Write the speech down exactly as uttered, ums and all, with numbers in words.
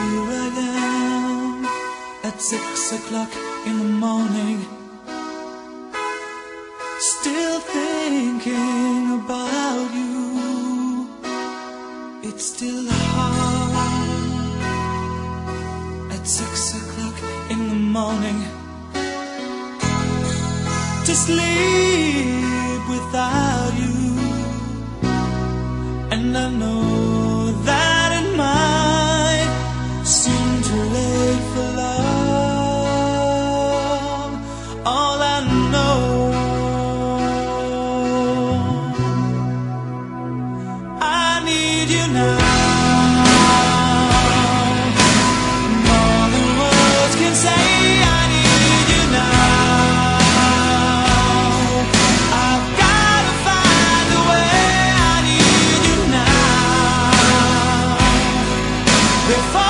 here I am at six o'clock in the morning, still thinking about you. It's still hard at six o'clock in the morning to sleep without you, and I know that it might seem too late for love. All I know, I need you now. More than words can say, I need you now. I've gotta find a way, I need you now. Before